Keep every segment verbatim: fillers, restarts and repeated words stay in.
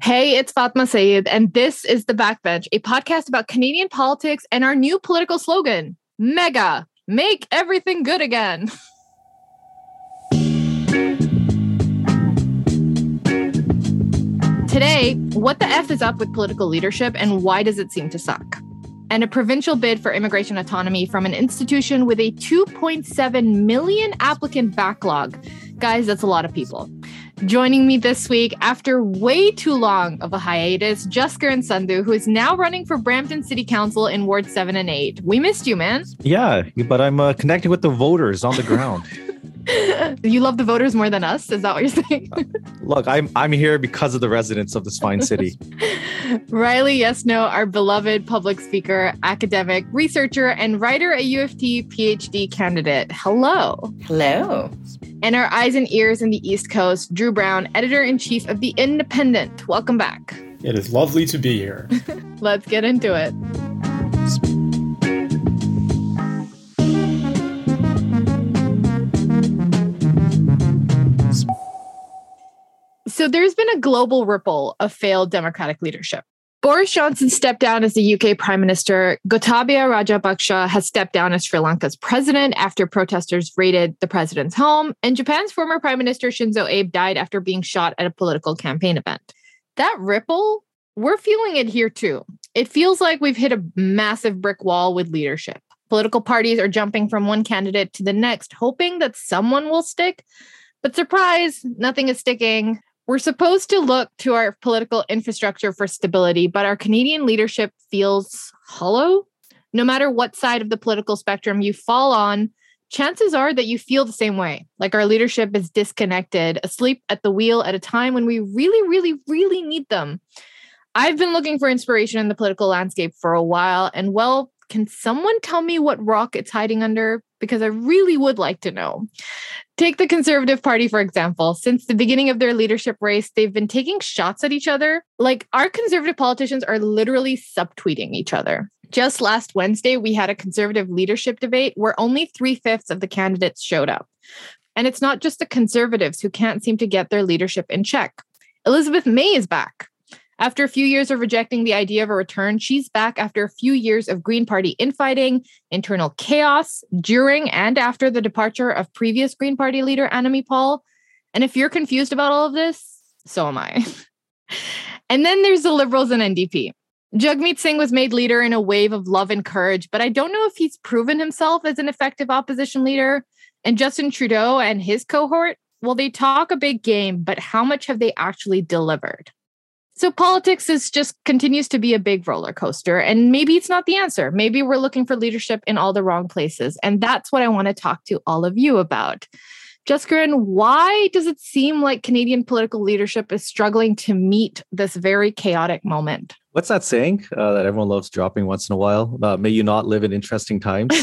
Hey, it's Fatma Saeed, and this is The Backbench, a podcast about Canadian politics and our new political slogan, MEGA, make everything good again. Today, what the F is up with political leadership and why does it seem to suck? And a provincial bid for immigration autonomy from an institution with a two point seven million applicant backlog. Guys, that's a lot of people. Joining me this week, after way too long of a hiatus, Jaskiran Sandhu, who is now running for Brampton City Council in Ward seven and eight. We missed you, man. Yeah, but I'm uh, connecting with the voters on the ground. You love the voters more than us? Is that what you're saying? Look, I'm I'm here because of the residents of this fine city. Riley Yesno, our beloved public speaker, academic, researcher, and writer at U of T PhD candidate. Hello. Hello. And our eyes and ears in the East Coast, Drew Brown, editor-in-chief of The Independent. Welcome back. It is lovely to be here. Let's get into it. So there's been a global ripple of failed democratic leadership. Boris Johnson stepped down as the U K Prime Minister. Gotabaya Rajapaksa has stepped down as Sri Lanka's president after protesters raided the president's home. And Japan's former Prime Minister Shinzo Abe died after being shot at a political campaign event. That ripple, we're feeling it here too. It feels like we've hit a massive brick wall with leadership. Political parties are jumping from one candidate to the next, hoping that someone will stick. But surprise, nothing is sticking. We're supposed to look to our political infrastructure for stability, but our Canadian leadership feels hollow. No matter what side of the political spectrum you fall on, chances are that you feel the same way, like our leadership is disconnected, asleep at the wheel at a time when we really, really, really need them. I've been looking for inspiration in the political landscape for a while, and well, can someone tell me what rock it's hiding under? Because I really would like to know. Take the Conservative Party, for example. Since the beginning of their leadership race, they've been taking shots at each other. Like, our Conservative politicians are literally subtweeting each other. Just last Wednesday, we had a Conservative leadership debate where only three-fifths of the candidates showed up. And it's not just the Conservatives who can't seem to get their leadership in check. Elizabeth May is back. After a few years of rejecting the idea of a return, she's back after a few years of Green Party infighting, internal chaos, during and after the departure of previous Green Party leader Annamie Paul. And if you're confused about all of this, so am I. And then there's the Liberals and N D P. Jagmeet Singh was made leader in a wave of love and courage, but I don't know if he's proven himself as an effective opposition leader. And Justin Trudeau and his cohort, well, they talk a big game, but how much have they actually delivered? So politics is just continues to be a big roller coaster, and maybe it's not the answer. Maybe we're looking for leadership in all the wrong places, and that's what I want to talk to all of you about. Jaskiran, why does it seem like Canadian political leadership is struggling to meet this very chaotic moment? What's that saying uh, that everyone loves dropping once in a while? Uh, may you not live in interesting times.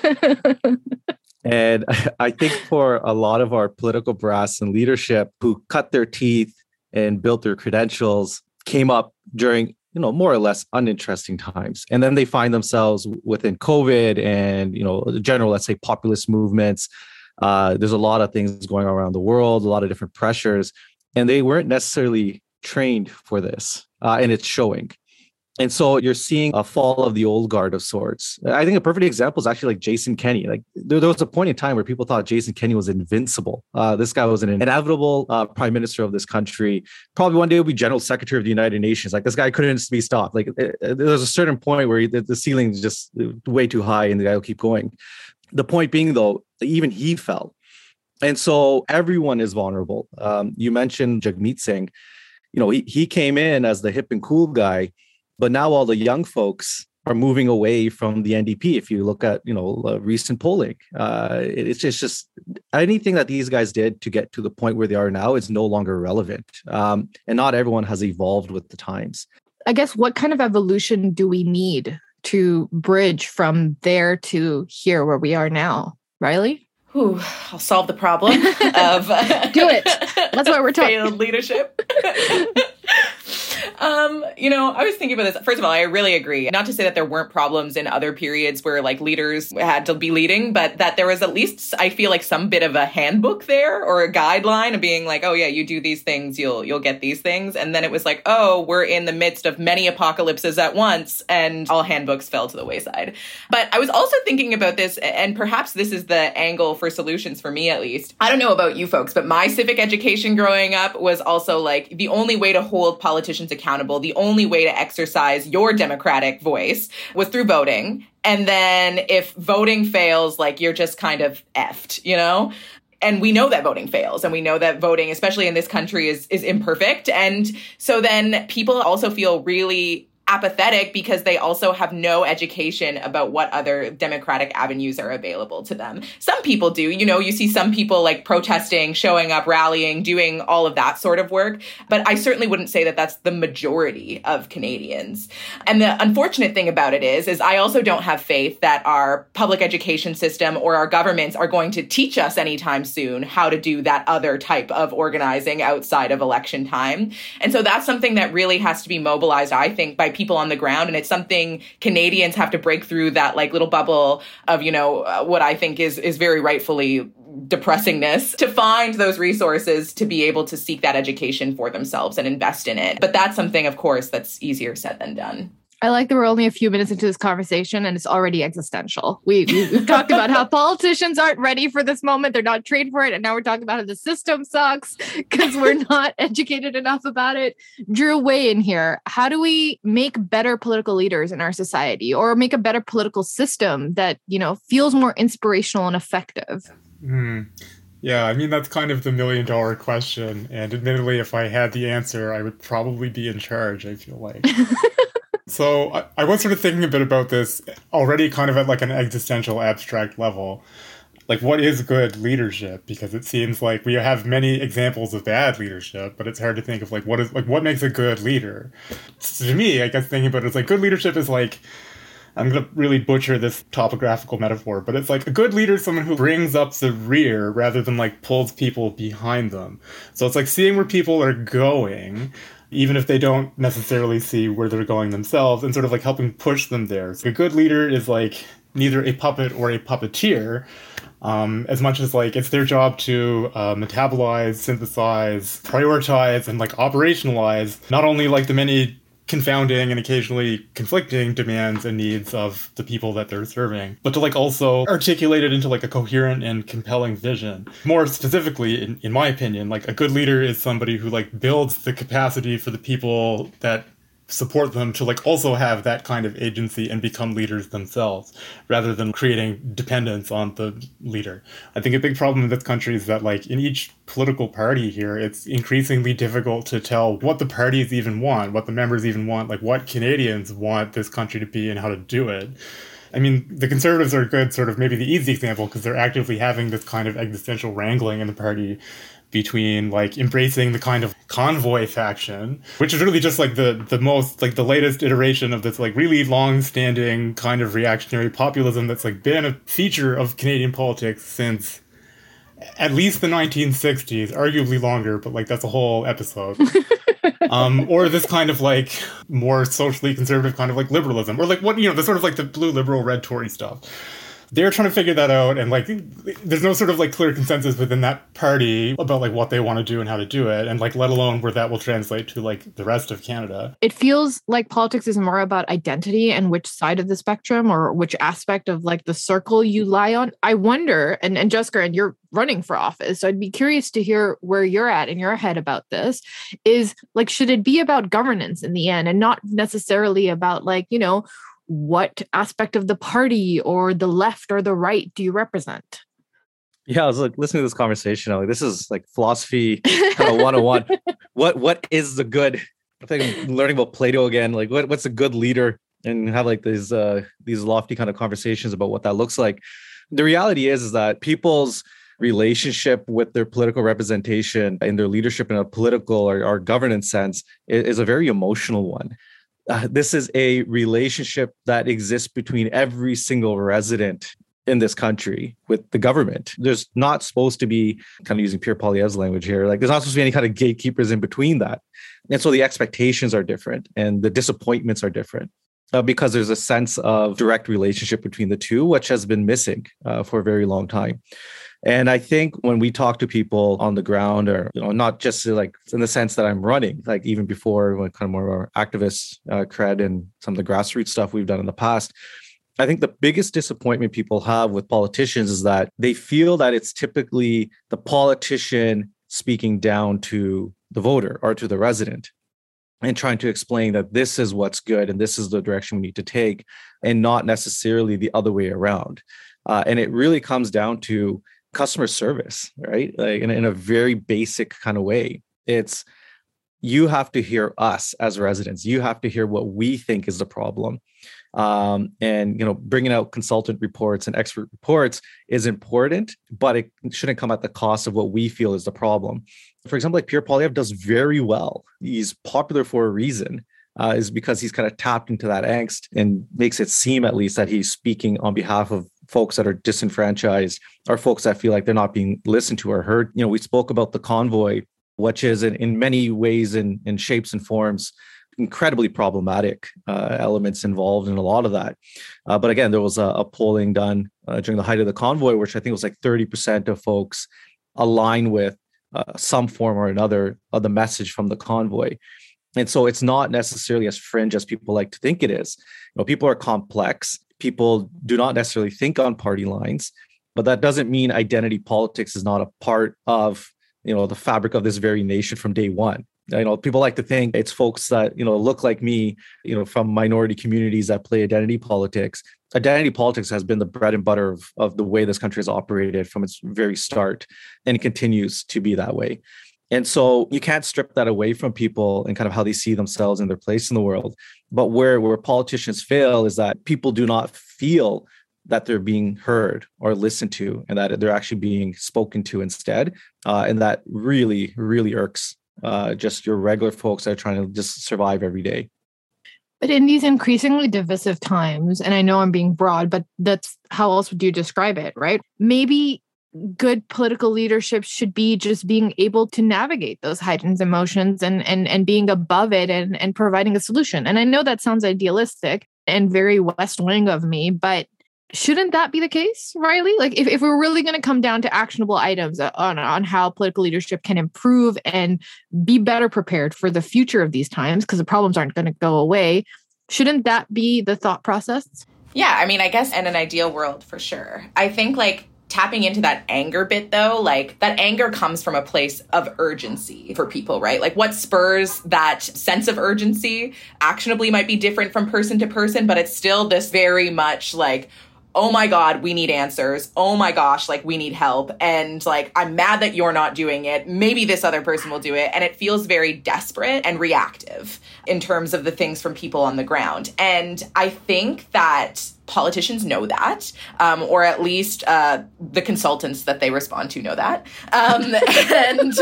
And I think for a lot of our political brass and leadership who cut their teeth and built their credentials came up during, you know, more or less uninteresting times. And then they find themselves within COVID and, you know, general, let's say, populist movements. Uh, there's a lot of things going on around the world, a lot of different pressures, and they weren't necessarily trained for this. Uh, and it's showing. And so you're seeing a fall of the old guard of sorts. I think a perfect example is actually like Jason Kenney. Like there, there was a point in time where people thought Jason Kenney was invincible. Uh, this guy was an inevitable uh, prime minister of this country. Probably one day will be general secretary of the United Nations. Like this guy couldn't be stopped. Like it, it, there was a certain point where he, the, the ceiling is just way too high and the guy will keep going. The point being though, even he fell. And so everyone is vulnerable. Um, you mentioned Jagmeet Singh. You know, he, he came in as the hip and cool guy. But now all the young folks are moving away from the N D P. If you look at, you know, uh, recent polling, uh, it, it's just, just anything that these guys did to get to the point where they are now is no longer relevant. Um, and not everyone has evolved with the times. I guess what kind of evolution do we need to bridge from there to here where we are now? Riley? Ooh, I'll solve the problem of do it. That's what we're talking. Failed leadership. um, You know, I was thinking about this. First of all, I really agree. Not to say that there weren't problems in other periods where like leaders had to be leading, but that there was at least, I feel like, some bit of a handbook there or a guideline of being like, oh yeah, you do these things, you'll you'll get these things. And then it was like, oh, we're in the midst of many apocalypses at once, and all handbooks fell to the wayside. But I was also thinking about this, and perhaps this is the angle for solutions for me at least. I don't know about you folks, but my civic education growing up was also like the only way to hold politicians accountable, the only way to exercise your democratic voice was through voting. And then if voting fails, like you're just kind of effed, you know? And we know that voting fails, and we know that voting, especially in this country, is is imperfect. And so then people also feel really apathetic because they also have no education about what other democratic avenues are available to them. Some people do, you know, you see some people like protesting, showing up, rallying, doing all of that sort of work. But I certainly wouldn't say that that's the majority of Canadians. And the unfortunate thing about it is, is I also don't have faith that our public education system or our governments are going to teach us anytime soon how to do that other type of organizing outside of election time. And so that's something that really has to be mobilized, I think, by people on the ground. And it's something Canadians have to break through that like little bubble of, you know, uh, what I think is is very rightfully depressingness to find those resources to be able to seek that education for themselves and invest in it. But that's something, of course, that's easier said than done. I like that we're only a few minutes into this conversation and it's already existential. We, we, we've talked about how politicians aren't ready for this moment. They're not trained for it. And now we're talking about how the system sucks because we're not educated enough about it. Drew, weigh in here. How do we make better political leaders in our society, or make a better political system that, you know, feels more inspirational and effective? Mm. Yeah, I mean, that's kind of the million dollar question. And admittedly, if I had the answer, I would probably be in charge, I feel like. So I, I was sort of thinking a bit about this already kind of at like an existential abstract level. Like, what is good leadership? Because it seems like we have many examples of bad leadership, but it's hard to think of like what is like what makes a good leader. So to me, I guess thinking about it, it's like good leadership is like, I'm going to really butcher this topographical metaphor, but it's like a good leader is someone who brings up the rear rather than like pulls people behind them. So it's like seeing where people are going, even if they don't necessarily see where they're going themselves, and sort of like helping push them there. So a good leader is like neither a puppet or a puppeteer, um, as much as like it's their job to uh, metabolize, synthesize, prioritize, and like operationalize not only like the many confounding and occasionally conflicting demands and needs of the people that they're serving, but to like also articulate it into like a coherent and compelling vision. More specifically, in, in my opinion, like a good leader is somebody who like builds the capacity for the people that support them to like also have that kind of agency and become leaders themselves, rather than creating dependence on the leader. I think a big problem in this country is that like in each political party here, it's increasingly difficult to tell what the parties even want, what the members even want, like what Canadians want this country to be and how to do it. I mean, the Conservatives are good, sort of maybe the easy example, because they're actively having this kind of existential wrangling in the party between like embracing the kind of convoy faction, which is really just like the the most like the latest iteration of this like really long-standing kind of reactionary populism that's like been a feature of Canadian politics since at least the nineteen sixties, arguably longer, but like that's a whole episode. um, or this kind of like more socially conservative kind of like liberalism, or like what, you know, the sort of like the blue liberal red Tory stuff. They're trying to figure that out, and like there's no sort of like clear consensus within that party about like what they want to do and how to do it, and like let alone where that will translate to like the rest of Canada. It feels like politics is more about identity and which side of the spectrum or which aspect of like the circle you lie on. I wonder, and, and Jessica, and you're running for office, so I'd be curious to hear where you're at in your head about this, is like, should it be about governance in the end and not necessarily about like, you know, what aspect of the party or the left or the right do you represent? Yeah, I was like listening to this conversation. I'm like, this is like philosophy kind of one oh one. What what is the good? I think I'm learning about Plato again. Like, what what's a good leader? And have like these uh, these lofty kind of conversations about what that looks like. The reality is, is that people's relationship with their political representation and their leadership in a political or, or governance sense is, is a very emotional one. Uh, this is a relationship that exists between every single resident in this country with the government. There's not supposed to be, kind of using Pierre Poilievre's language here, like there's not supposed to be any kind of gatekeepers in between that. And so the expectations are different and the disappointments are different. Uh, because there's a sense of direct relationship between the two, which has been missing uh, for a very long time. And I think when we talk to people on the ground, or you know, not just like in the sense that I'm running, like even before like kind of more of our activist uh, cred and some of the grassroots stuff we've done in the past, I think the biggest disappointment people have with politicians is that they feel that it's typically the politician speaking down to the voter or to the resident, and trying to explain that this is what's good and this is the direction we need to take, and not necessarily the other way around. Uh, and it really comes down to customer service, right? Like in, in a very basic kind of way. It's, you have to hear us as residents. You have to hear what we think is the problem. Um, and, you know, bringing out consultant reports and expert reports is important, but it shouldn't come at the cost of what we feel is the problem. For example, like Pierre Poilievre does very well. He's popular for a reason, uh, is because he's kind of tapped into that angst and makes it seem at least that he's speaking on behalf of folks that are disenfranchised or folks that feel like they're not being listened to or heard. You know, we spoke about the convoy, which is in, in many ways and in, in shapes and forms, incredibly problematic uh, elements involved in a lot of that. Uh, but again, there was a, a polling done uh, during the height of the convoy, which I think was like thirty percent of folks align with uh, some form or another of the message from the convoy. And so it's not necessarily as fringe as people like to think it is. You know, people are complex. People do not necessarily think on party lines, but that doesn't mean identity politics is not a part of, you know, the fabric of this very nation from day one. You know, people like to think it's folks that, you know, look like me, you know, from minority communities that play identity politics. Identity politics has been the bread and butter of, of the way this country has operated from its very start, and it continues to be that way. And so you can't strip that away from people and kind of how they see themselves and their place in the world. But where, where politicians fail is that people do not feel that they're being heard or listened to, and that they're actually being spoken to instead. Uh, and that really, really irks uh, just your regular folks that are trying to just survive every day. But in these increasingly divisive times, and I know I'm being broad, but that's how else would you describe it, right? Maybe good political leadership should be just being able to navigate those heightened emotions and and and being above it and, and providing a solution. And I know that sounds idealistic and very West Wing of me, but shouldn't that be the case, Riley? Like if, if we're really going to come down to actionable items on, on how political leadership can improve and be better prepared for the future of these times, because the problems aren't going to go away, shouldn't that be the thought process? Yeah, I mean, I guess in an ideal world, for sure. I think like tapping into that anger bit, though, like that anger comes from a place of urgency for people, right? Like what spurs that sense of urgency actionably might be different from person to person, but it's still this very much like, oh my God, we need answers. Oh my gosh, like we need help. And like, I'm mad that you're not doing it. Maybe this other person will do it. And it feels very desperate and reactive in terms of the things from people on the ground. And I think that politicians know that, um, or at least uh, the consultants that they respond to know that. Um, and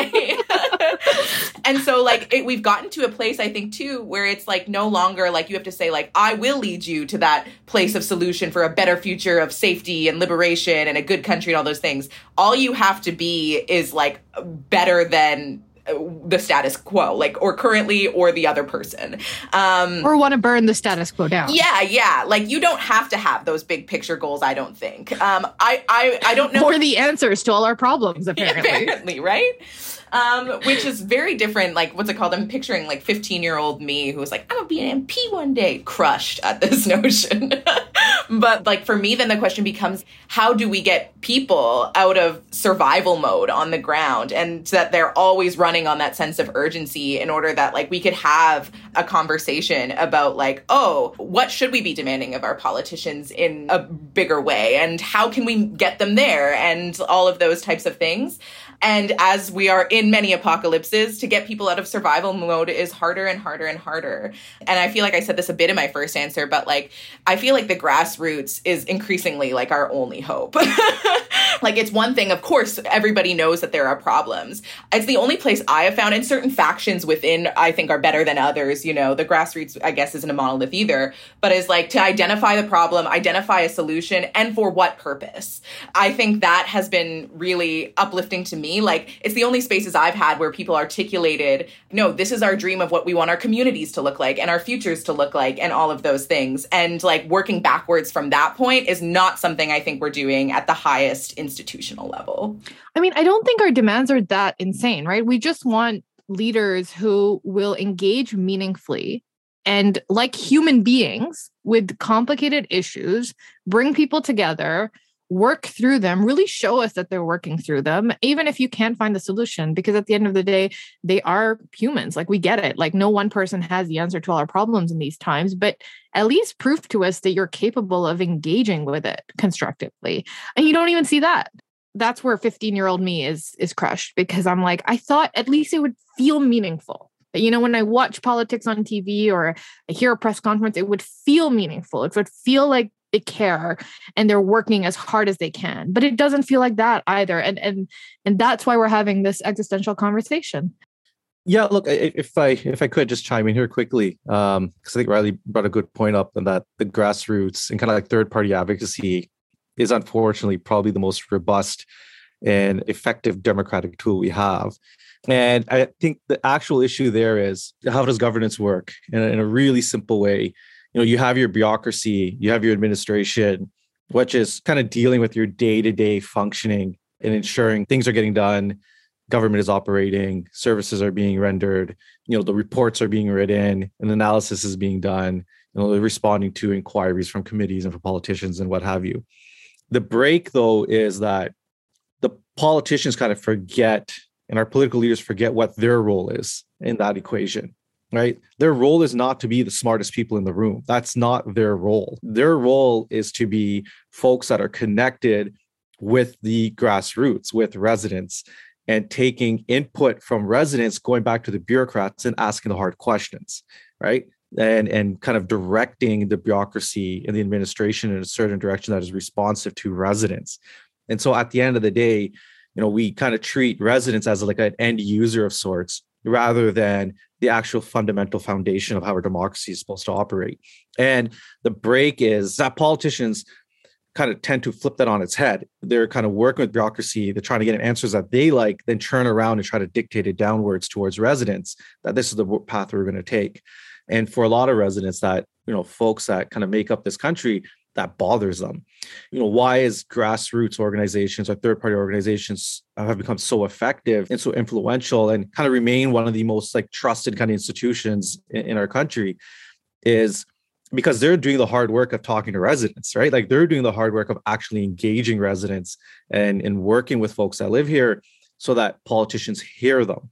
I, and so like it, we've gotten to a place, I think, too, where it's like no longer like you have to say like, I will lead you to that place of solution for a better future of safety and liberation and a good country and all those things. All you have to be is like better than the status quo, like, or currently, or the other person. Um, or want to burn the status quo down. Yeah, yeah. Like, you don't have to have those big picture goals, I don't think. Um, I, I, I don't know. Or the answers to all our problems, apparently. Apparently, right? Um, which is very different. Like, what's it called? I'm picturing like fifteen-year-old me who was like, I'm gonna be an M P one day, crushed at this notion. But like for me, then the question becomes, how do we get people out of survival mode on the ground, and so that they're always running on that sense of urgency, in order that like we could have a conversation about like, oh, what should we be demanding of our politicians in a bigger way, and how can we get them there, and all of those types of things. And as we are in many apocalypses, to get people out of survival mode is harder and harder and harder. And I feel like I said this a bit in my first answer, but like, I feel like the grassroots is increasingly like our only hope. Like, it's one thing, of course, everybody knows that there are problems. It's the only place I have found, and certain factions within, I think, are better than others. You know, the grassroots, I guess, isn't a monolith either, but is like to identify the problem, identify a solution, and for what purpose. I think that has been really uplifting to me. Like, it's the only space spaces I've had where people articulated, no, this is our dream of what we want our communities to look like and our futures to look like and all of those things. And like working backwards from that point is not something I think we're doing at the highest institutional level. I mean, I don't think our demands are that insane, right? We just want leaders who will engage meaningfully and like human beings with complicated issues, bring people together, work through them, really show us that they're working through them, even if you can't find the solution, because at the end of the day, they are humans. Like, we get it. Like, no one person has the answer to all our problems in these times, but at least prove to us that you're capable of engaging with it constructively. And you don't even see that. That's where fifteen-year-old me is is crushed, because I'm like, I thought at least it would feel meaningful. You know, when I watch politics on T V or I hear a press conference, it would feel meaningful. It would feel like they care and they're working as hard as they can. But it doesn't feel like that either. And and and that's why we're having this existential conversation. Yeah, look, if I if I could just chime in here quickly, um, because I think Riley brought a good point up, and that the grassroots and kind of like third party advocacy is unfortunately probably the most robust and effective democratic tool we have. And I think the actual issue there is, how does governance work in a, in a really simple way? You know, you have your bureaucracy, you have your administration, which is kind of dealing with your day-to-day functioning and ensuring things are getting done, government is operating, services are being rendered, you know, the reports are being written, and analysis is being done, you know, they're responding to inquiries from committees and from politicians and what have you. The break, though, is that the politicians kind of forget, and our political leaders forget what their role is in that equation, right? Their role is not to be the smartest people in the room. That's not their role. Their role is to be folks that are connected with the grassroots, with residents, and taking input from residents, going back to the bureaucrats and asking the hard questions, right? And, and kind of directing the bureaucracy and the administration in a certain direction that is responsive to residents. And so at the end of the day, you know, we kind of treat residents as like an end user of sorts, rather than the actual fundamental foundation of how our democracy is supposed to operate. And the break is that politicians kind of tend to flip that on its head. They're kind of working with bureaucracy. They're trying to get answers that they like, then turn around and try to dictate it downwards towards residents, that this is the path we're going to take. And for a lot of residents, that, you know, folks that kind of make up this country, that bothers them. You know, why is grassroots organizations or third-party organizations have become so effective and so influential and kind of remain one of the most like trusted kind of institutions in, in our country, is because they're doing the hard work of talking to residents, right? Like, they're doing the hard work of actually engaging residents and, and working with folks that live here so that politicians hear them.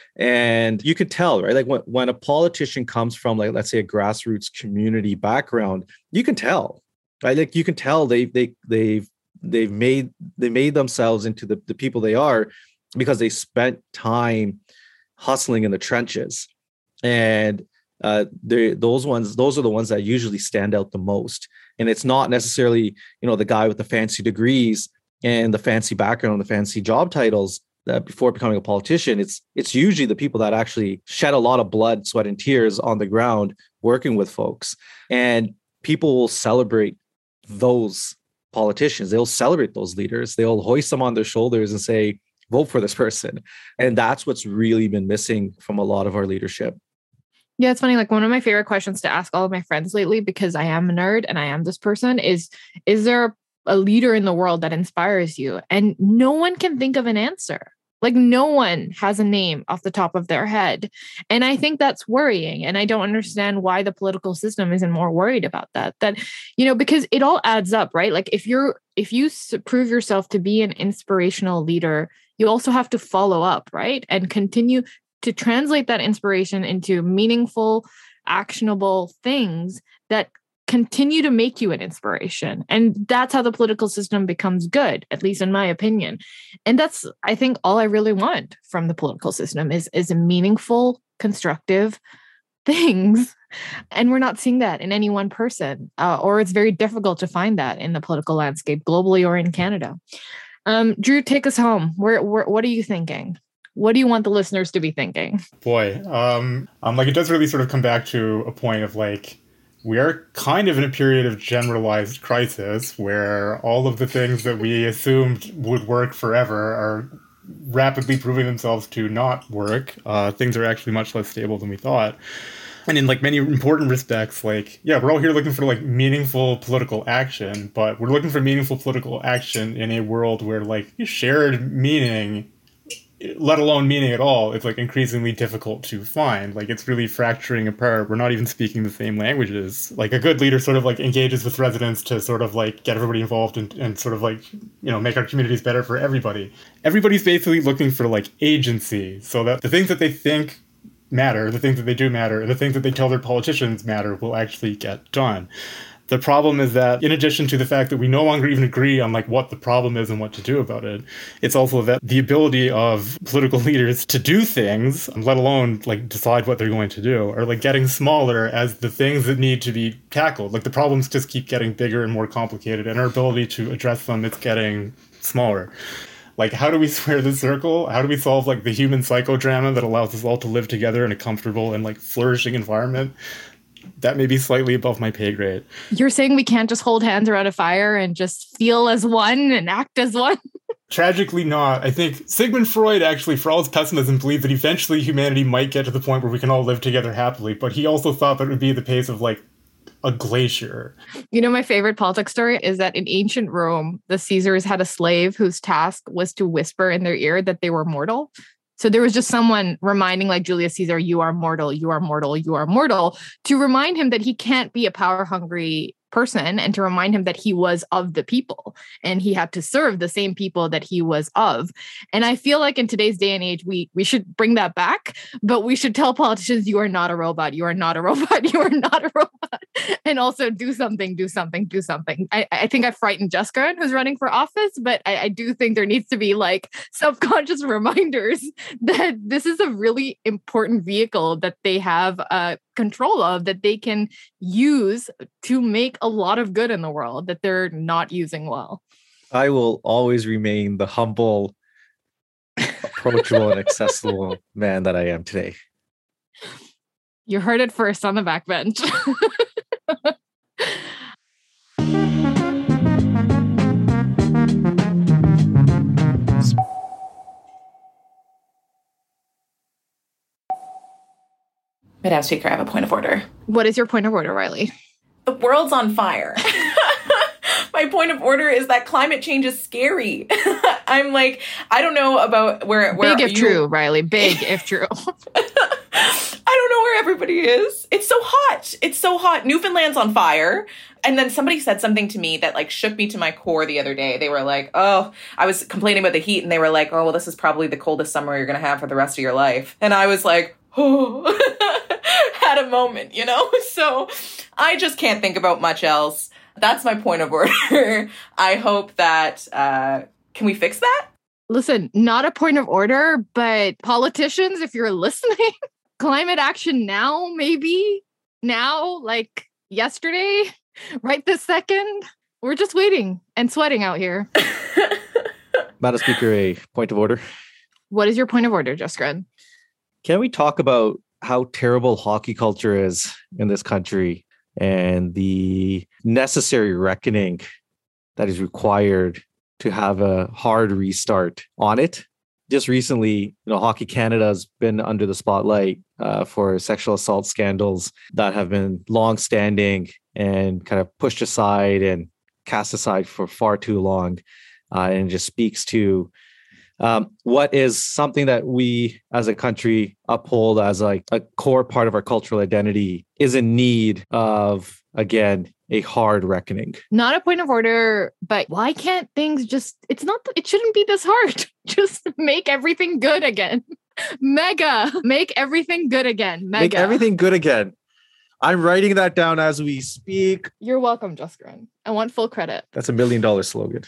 And you could tell, right? Like when, when a politician comes from, like, let's say a grassroots community background, you can tell, right? Like, you can tell they they they've they've made they made themselves into the, the people they are because they spent time hustling in the trenches. And uh, they those ones, those are the ones that usually stand out the most. And it's not necessarily, you know, the guy with the fancy degrees and the fancy background, the fancy job titles that before becoming a politician. It's it's usually the people that actually shed a lot of blood, sweat, and tears on the ground working with folks. And people will celebrate those politicians. They'll celebrate those leaders. They'll hoist them on their shoulders and say, vote for this person. And that's what's really been missing from a lot of our leadership. Yeah, it's funny. Like, one of my favorite questions to ask all of my friends lately, because I am a nerd and I am this person, is, is there a leader in the world that inspires you? And no one can think of an answer. Like, no one has a name off the top of their head. And I think that's worrying. And I don't understand why the political system isn't more worried about that. That, you know, because it all adds up, right? Like, if you're, if you prove yourself to be an inspirational leader, you also have to follow up, right? And continue to translate that inspiration into meaningful, actionable things that continue to make you an inspiration. And that's how the political system becomes good, at least in my opinion. And that's, I think, all I really want from the political system is, is a meaningful, constructive things. And we're not seeing that in any one person, uh, or it's very difficult to find that in the political landscape globally or in Canada. Um, Drew, take us home. Where, where, what are you thinking? What do you want the listeners to be thinking? Boy, um, um, like, it does really sort of come back to a point of, like, we are kind of in a period of generalized crisis where all of the things that we assumed would work forever are rapidly proving themselves to not work. Uh, things are actually much less stable than we thought. And in like many important respects, like, yeah, we're all here looking for like meaningful political action, but we're looking for meaningful political action in a world where like shared meaning, let alone meaning at all, it's like increasingly difficult to find. Like it's really fracturing apart. We're not even speaking the same languages. Like a good leader sort of like engages with residents to sort of like get everybody involved and, and sort of like, you know, make our communities better for everybody. Everybody's basically looking for like agency, so that the things that they think matter, the things that they do matter, and the things that they tell their politicians matter will actually get done. The problem is that in addition to the fact that we no longer even agree on like what the problem is and what to do about it, it's also that the ability of political leaders to do things, let alone like decide what they're going to do, are like getting smaller as the things that need to be tackled. Like the problems just keep getting bigger and more complicated, and our ability to address them is getting smaller. Like, how do we square the circle? How do we solve like the human psychodrama that allows us all to live together in a comfortable and like flourishing environment? That may be slightly above my pay grade. You're saying we can't just hold hands around a fire and just feel as one and act as one? Tragically not. I think Sigmund Freud actually, for all his pessimism, believed that eventually humanity might get to the point where we can all live together happily, but he also thought that it would be the pace of like a glacier. You know, my favorite politics story is that in ancient Rome, the Caesars had a slave whose task was to whisper in their ear that they were mortal. So there was just someone reminding like Julius Caesar, you are mortal, you are mortal, you are mortal, to remind him that he can't be a power hungry person and to remind him that he was of the people and he had to serve the same people that he was of. And I feel like in today's day and age, we we should bring that back, but we should tell politicians, you are not a robot, you are not a robot, you are not a robot. And also do something, do something, do something. I, I think I frightened Jessica, who's running for office, but I, I do think there needs to be like subconscious reminders that this is a really important vehicle that they have uh, control of, that they can use to make a lot of good in the world that they're not using well. I will always remain the humble, approachable, and accessible man that I am today. You heard it first on the backbench. Madam Speaker, I have a point of order. What is your point of order, Riley? The world's on fire. My point of order is that climate change is scary. I'm like, I don't know about where... where Big if you... true, Riley. Big if true. I don't know where everybody is. It's so hot. It's so hot. Newfoundland's on fire. And then somebody said something to me that like shook me to my core the other day. They were like, oh, I was complaining about the heat. And they were like, oh, well, this is probably the coldest summer you're going to have for the rest of your life. And I was like, oh, had a moment, you know? So I just can't think about much else. That's my point of order. I hope that, uh, can we fix that? Listen, not a point of order, but politicians, if you're listening, climate action now, maybe now, like yesterday, right this second. We're just waiting and sweating out here. Madam Speaker, a point of order. What is your point of order, Jessica? Can we talk about how terrible hockey culture is in this country and the necessary reckoning that is required to have a hard restart on it? Just recently, you know, Hockey Canada has been under the spotlight uh, for sexual assault scandals that have been long-standing and kind of pushed aside and cast aside for far too long. Uh, and it just speaks to um, what is something that we as a country uphold as like a core part of our cultural identity is in need of, again, a hard reckoning. Not a point of order, but why can't things just, it's not, it shouldn't be this hard. Just make everything good again. Mega, make everything good again. Mega. Make everything good again. I'm writing that down as we speak. You're welcome, Jessica. I want full credit. That's a million dollar slogan.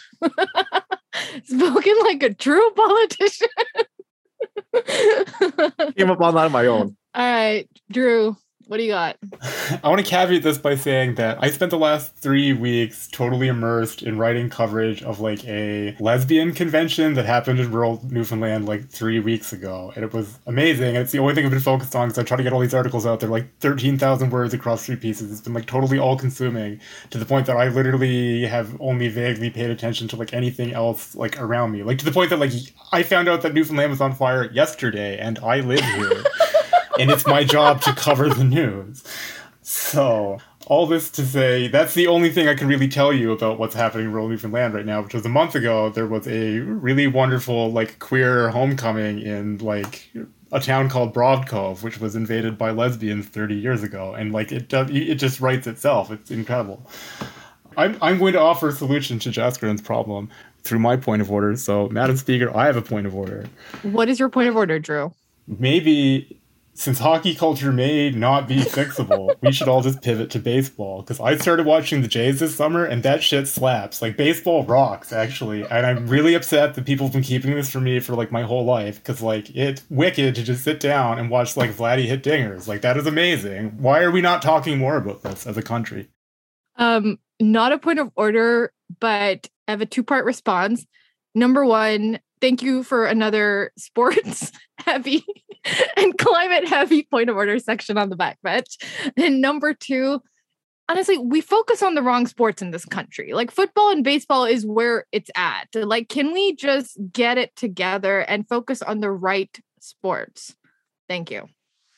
Spoken like a true politician. Came up on that on my own. All right, Drew, What do you got? I want to caveat this by saying that I spent the last three weeks totally immersed in writing coverage of like a lesbian convention that happened in rural Newfoundland like three weeks ago. And it was amazing. And it's the only thing I've been focused on because I try to get all these articles out there, like thirteen thousand words across three pieces. It's been like totally all consuming to the point that I literally have only vaguely paid attention to like anything else like around me. Like to the point that like I found out that Newfoundland was on fire yesterday and I live here. And it's my job to cover the news. So, all this to say, that's the only thing I can really tell you about what's happening in rural Newfoundland right now, which was a month ago, there was a really wonderful, like, queer homecoming in, like, a town called Broadcove, which was invaded by lesbians thirty years ago. And, like, it does, it just writes itself. It's incredible. I'm, I'm going to offer a solution to Jaskerin's problem through my point of order. So, Madam Speaker, I have a point of order. What is your point of order, Drew? Maybe... Since hockey culture may not be fixable, we should all just pivot to baseball. Because I started watching the Jays this summer, and that shit slaps. Like, baseball rocks, actually. And I'm really upset that people have been keeping this from me for, like, my whole life. Because, like, it's wicked to just sit down and watch, like, Vladdy hit dingers. Like, that is amazing. Why are we not talking more about this as a country? Um, not a point of order, but I have a two-part response. Number one, thank you for another sports heavy and climate heavy point of order section on the back bench. And number two, honestly, we focus on the wrong sports in this country. Like football and baseball is where it's at. Like, can we just get it together and focus on the right sports? Thank you.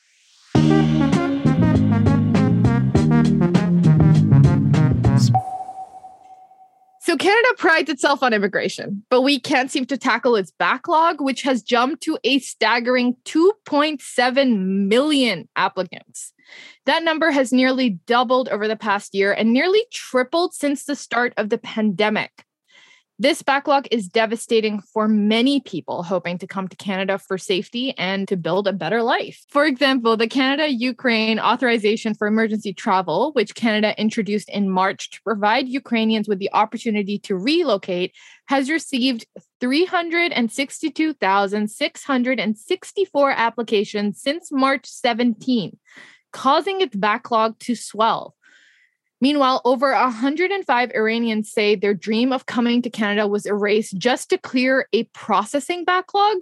So Canada prides itself on immigration, but we can't seem to tackle its backlog, which has jumped to a staggering two point seven million applicants. That number has nearly doubled over the past year and nearly tripled since the start of the pandemic. This backlog is devastating for many people hoping to come to Canada for safety and to build a better life. For example, the Canada-Ukraine Authorization for Emergency Travel, which Canada introduced in March to provide Ukrainians with the opportunity to relocate, has received three hundred sixty-two thousand six hundred sixty-four applications since March seventeenth, causing its backlog to swell. Meanwhile, over one hundred five Iranians say their dream of coming to Canada was erased just to clear a processing backlog.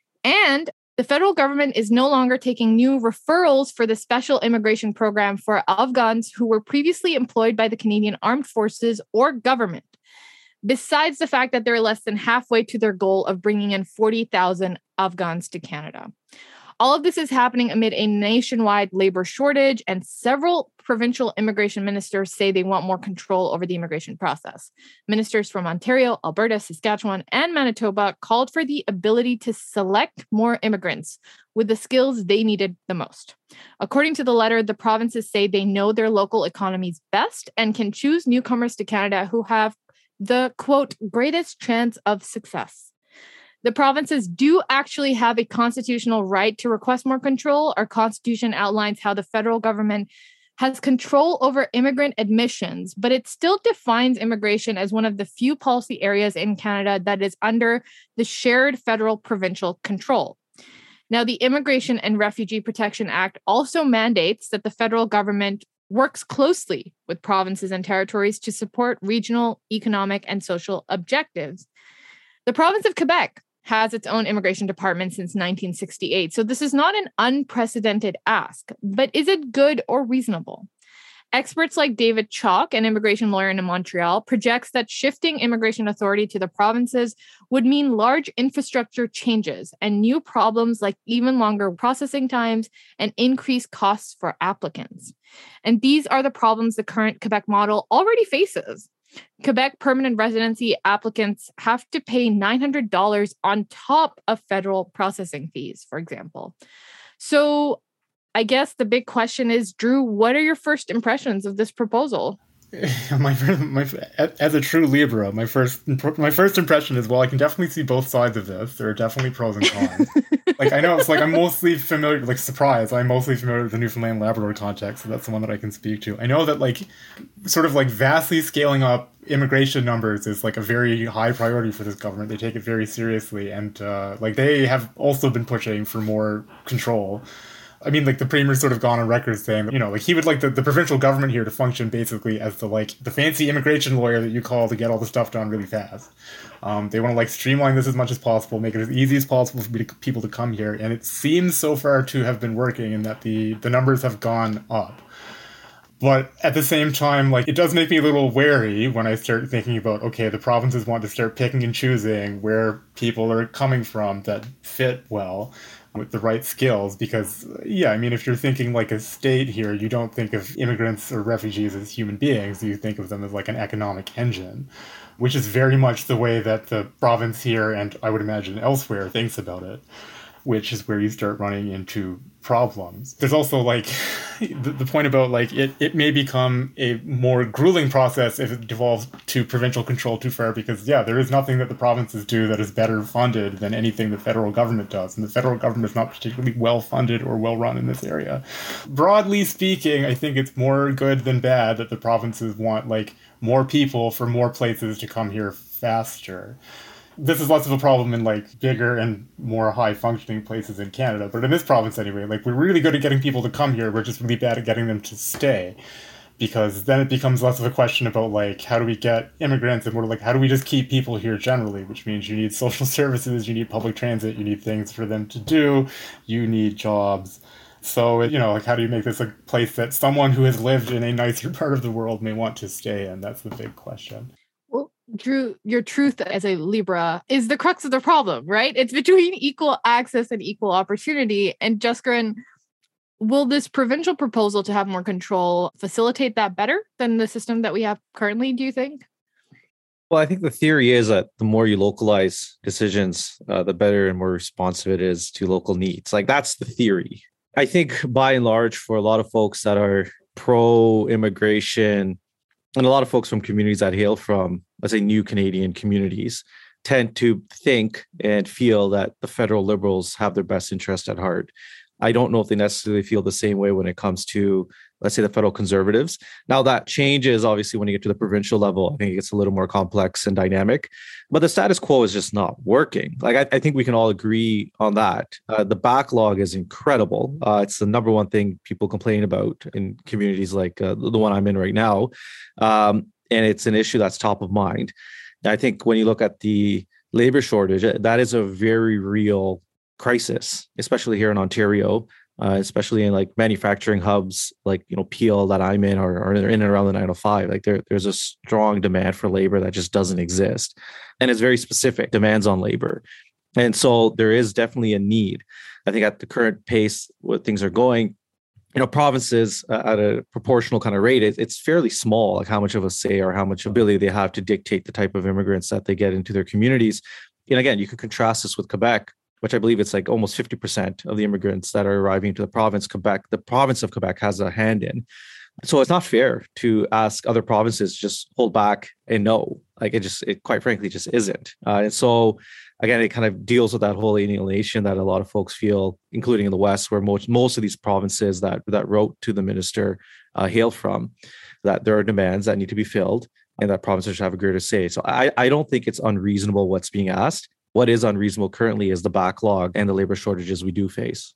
And the federal government is no longer taking new referrals for the special immigration program for Afghans who were previously employed by the Canadian Armed Forces or government. Besides the fact that they're less than halfway to their goal of bringing in forty thousand Afghans to Canada. All of this is happening amid a nationwide labor shortage, and several provincial immigration ministers say they want more control over the immigration process. Ministers from Ontario, Alberta, Saskatchewan, and Manitoba called for the ability to select more immigrants with the skills they needed the most. According to the letter, the provinces say they know their local economies best and can choose newcomers to Canada who have the, quote, greatest chance of success. The provinces do actually have a constitutional right to request more control. Our constitution outlines how the federal government has control over immigrant admissions, but it still defines immigration as one of the few policy areas in Canada that is under the shared federal-provincial control. Now, the Immigration and Refugee Protection Act also mandates that the federal government works closely with provinces and territories to support regional, economic, and social objectives. The province of Quebec has its own immigration department since nineteen sixty-eight. So this is not an unprecedented ask, but is it good or reasonable? Experts like David Chalk, an immigration lawyer in Montreal, projects that shifting immigration authority to the provinces would mean large infrastructure changes and new problems like even longer processing times and increased costs for applicants. And these are the problems the current Quebec model already faces. Quebec permanent residency applicants have to pay nine hundred dollars on top of federal processing fees, for example. So I guess the big question is, Drew, what are your first impressions of this proposal? my, my as a true Libra, my first my first impression is, well, I can definitely see both sides of this. There are definitely pros and cons. Like, I know it's like I'm mostly familiar, like, surprise, I'm mostly familiar with the Newfoundland Labrador context, so that's the one that I can speak to. I know that, like, sort of like vastly scaling up immigration numbers is like a very high priority for this government. They take it very seriously, and uh, like they have also been pushing for more control. I mean, like, the Premier's sort of gone on record saying, you know, like, he would like the, the provincial government here to function basically as the, like, the fancy immigration lawyer that you call to get all the stuff done really fast. Um, they want to, like, streamline this as much as possible, make it as easy as possible for people to come here. And it seems so far to have been working in that the, the numbers have gone up. But at the same time, like, it does make me a little wary when I start thinking about, okay, the provinces want to start picking and choosing where people are coming from that fit well with the right skills. Because, yeah, I mean, if you're thinking like a state here, you don't think of immigrants or refugees as human beings. You think of them as like an economic engine, which is very much the way that the province here, and I would imagine elsewhere, thinks about it, which is where you start running into problems. There's also, like, the, the point about, like, it, it may become a more grueling process if it devolves to provincial control too far, because, yeah, there is nothing that the provinces do that is better funded than anything the federal government does, and the federal government is not particularly well funded or well run in this area. Broadly speaking, I think it's more good than bad that the provinces want, like, more people for more places to come here faster. This is less of a problem in, like, bigger and more high-functioning places in Canada. But in this province, anyway, like, we're really good at getting people to come here. We're just really bad at getting them to stay. Because then it becomes less of a question about, like, how do we get immigrants? And more like, how do we just keep people here generally? Which means you need social services, you need public transit, you need things for them to do, you need jobs. So, you know, like, how do you make this a place that someone who has lived in a nicer part of the world may want to stay in? That's the big question. Drew, your truth as a Libra is the crux of the problem, right? It's between equal access and equal opportunity. And Jaskaran, will this provincial proposal to have more control facilitate that better than the system that we have currently, do you think? Well, I think the theory is that the more you localize decisions, uh, the better and more responsive it is to local needs. Like, that's the theory. I think by and large, for a lot of folks that are pro-immigration, and a lot of folks from communities that hail from, let's say, new Canadian communities, tend to think and feel that the federal Liberals have their best interest at heart. I don't know if they necessarily feel the same way when it comes to, let's say, the federal Conservatives. Now, that changes, obviously, when you get to the provincial level. I think it gets a little more complex and dynamic. But the status quo is just not working. Like, I, I think we can all agree on that. Uh, the backlog is incredible. Uh, it's the number one thing people complain about in communities like uh, the one I'm in right now. Um, and it's an issue that's top of mind. And I think when you look at the labor shortage, that is a very real crisis, especially here in Ontario, uh, especially in like manufacturing hubs like, you know, Peel that I'm in, or, or in and around the nine oh five. Like there, there's a strong demand for labor that just doesn't exist. And it's very specific demands on labor. And so there is definitely a need. I think at the current pace where things are going, you know, provinces uh, at a proportional kind of rate, it, it's fairly small, like how much of a say or how much ability they have to dictate the type of immigrants that they get into their communities. And again, you could contrast this with Quebec, which I believe it's like almost fifty percent of the immigrants that are arriving to the province, Quebec, the province of Quebec has a hand in. So it's not fair to ask other provinces just hold back and no, like it just, it quite frankly just isn't. Uh, and so again, it kind of deals with that whole alienation that a lot of folks feel, including in the West, where most, most of these provinces that, that wrote to the minister uh, hail from, that there are demands that need to be filled and that provinces should have a greater say. So I, I don't think it's unreasonable what's being asked. What is unreasonable currently is the backlog and the labor shortages we do face.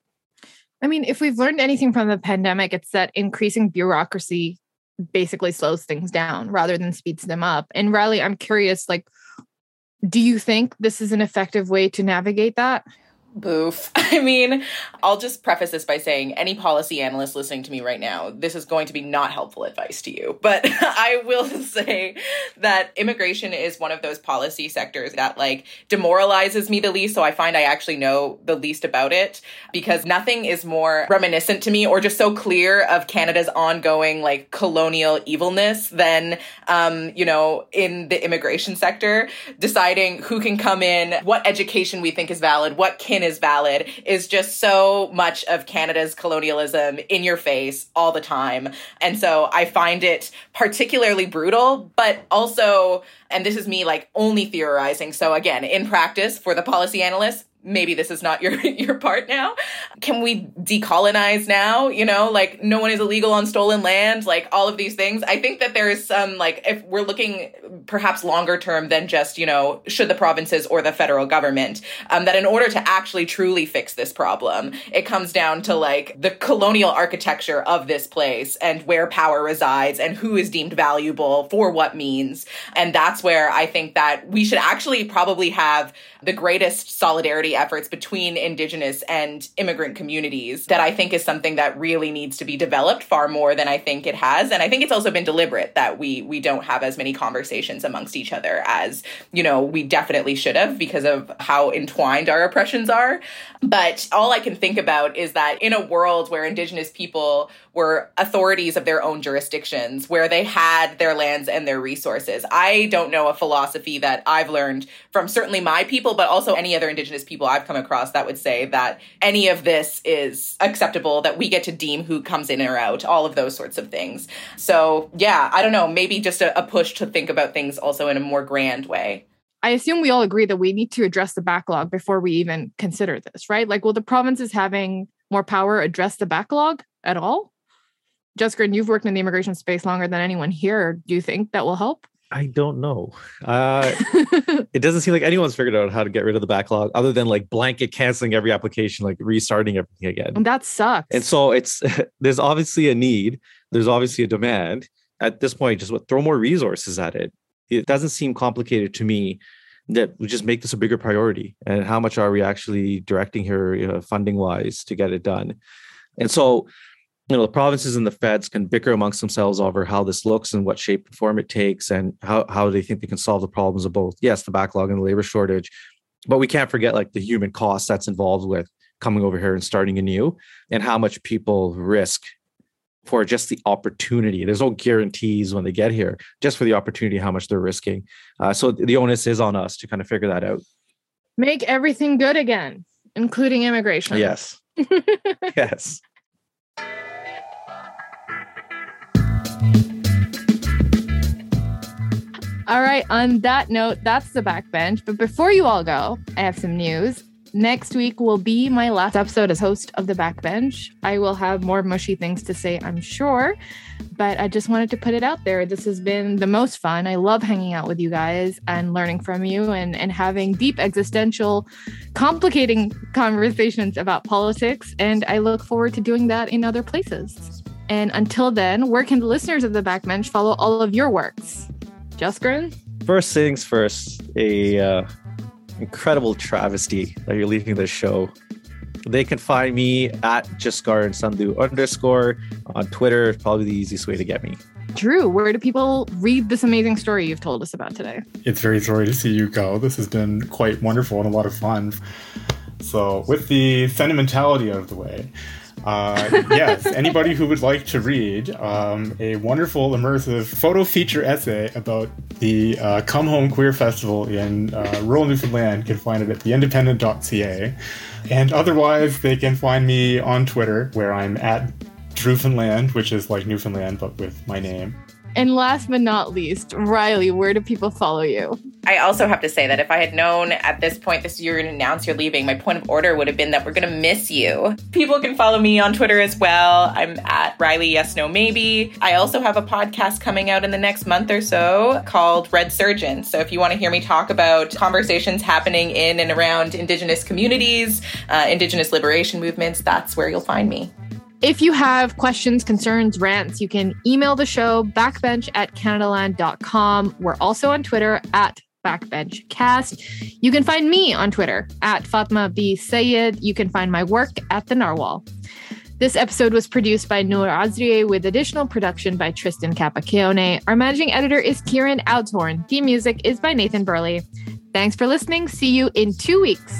I mean, if we've learned anything from the pandemic, it's that increasing bureaucracy basically slows things down rather than speeds them up. And Riley, I'm curious, like, do you think this is an effective way to navigate that? Boof. I mean, I'll just preface this by saying any policy analyst listening to me right now, this is going to be not helpful advice to you. But I will say that immigration is one of those policy sectors that like demoralizes me the least. So I find I actually know the least about it because nothing is more reminiscent to me or just so clear of Canada's ongoing like colonial evilness than, um, you know, in the immigration sector, deciding who can come in, what education we think is valid, what kin is valid is just so much of Canada's colonialism in your face all the time. And so I find it particularly brutal, but also, and this is me like only theorizing. So again, in practice for the policy analysts, maybe this is not your your part now. Can we decolonize now? You know, like no one is illegal on stolen land, like all of these things. I think that there is some, like, if we're looking perhaps longer term than just, you know, should the provinces or the federal government, um, that in order to actually truly fix this problem, it comes down to like the colonial architecture of this place and where power resides and who is deemed valuable for what means. And that's where I think that we should actually probably have the greatest solidarity efforts between Indigenous and immigrant communities. That I think is something that really needs to be developed far more than I think it has. And I think it's also been deliberate that we we don't have as many conversations amongst each other as, you know, we definitely should have because of how entwined our oppressions are. But all I can think about is that in a world where Indigenous people were authorities of their own jurisdictions, where they had their lands and their resources, I don't know a philosophy that I've learned from certainly my people, but also any other Indigenous people I've come across that would say that any of this is acceptable, that we get to deem who comes in or out, all of those sorts of things. So yeah, I don't know, maybe just a, a push to think about things also in a more grand way. I assume we all agree that we need to address the backlog before we even consider this, right? Like, will the provinces having more power address the backlog at all? Jessica, you've worked in the immigration space longer than anyone here. Do you think that will help? I don't know. Uh, it doesn't seem like anyone's figured out how to get rid of the backlog other than like blanket canceling every application, like restarting everything again. And that sucks. And so it's there's obviously a need. There's obviously a demand. At this point, just what, throw more resources at it. It doesn't seem complicated to me that we just make this a bigger priority. And how much are we actually directing here, you know, funding wise to get it done? And so, you know, the provinces and the feds can bicker amongst themselves over how this looks and what shape and form it takes and how, how they think they can solve the problems of both. Yes, the backlog and the labor shortage, but we can't forget like the human cost that's involved with coming over here and starting anew and how much people risk for just the opportunity. There's no guarantees when they get here, just for the opportunity, how much they're risking. Uh, so the onus is on us to kind of figure that out. Make everything good again, including immigration. Yes. Yes. All right. On that note, that's the backbench. But before you all go, I have some news. Next week will be my last episode as host of the backbench. I will have more mushy things to say, I'm sure, but I just wanted to put it out there. This has been the most fun. I love hanging out with you guys and learning from you and, and having deep existential, complicating conversations about politics. And I look forward to doing that in other places. And until then, where can the listeners of the backbench follow all of your works? Jaskrin? First things first, a uh, incredible travesty that you're leaving this show. They can find me at Jaskar and Sandhu underscore on Twitter. Probably the easiest way to get me. Drew, where do people read this amazing story you've told us about today? It's very sorry to see you go. This has been quite wonderful and a lot of fun. So with the sentimentality out of the way, Uh, yes, anybody who would like to read um, a wonderful, immersive photo feature essay about the uh, Come Home Queer Festival in uh, rural Newfoundland can find it at the independent dot c a. And otherwise, they can find me on Twitter, where I'm at Drewfoundland, which is like Newfoundland, but with my name. And last but not least, Riley, where do people follow you? I also have to say that if I had known at this point this year and announced you're leaving, my point of order would have been that we're going to miss you. People can follow me on Twitter as well. I'm at Riley Yes No Maybe. I also have a podcast coming out in the next month or so called Red Surgeon. So if you want to hear me talk about conversations happening in and around Indigenous communities, uh, Indigenous liberation movements, that's where you'll find me. If you have questions, concerns, rants, you can email the show backbench at canadaland dot com. We're also on Twitter at backbenchcast. You can find me on Twitter at Fatma B. Sayed. You can find my work at The Narwhal. This episode was produced by Noor Azrieh with additional production by Tristan Capacione. Our managing editor is Kieran Outhorn. Theme music is by Nathan Burley. Thanks for listening. See you in two weeks.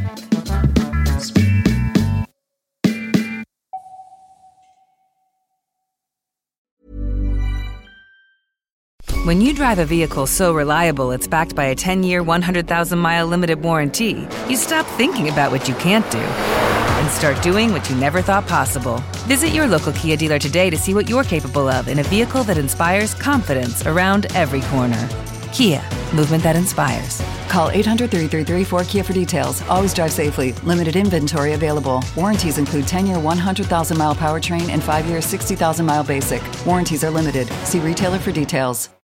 When you drive a vehicle so reliable it's backed by a ten-year, one hundred thousand mile limited warranty, you stop thinking about what you can't do and start doing what you never thought possible. Visit your local Kia dealer today to see what you're capable of in a vehicle that inspires confidence around every corner. Kia, movement that inspires. Call eight hundred, three three three, four K I A for details. Always drive safely. Limited inventory available. Warranties include ten-year, one hundred thousand mile powertrain and five-year, sixty thousand mile basic. Warranties are limited. See retailer for details.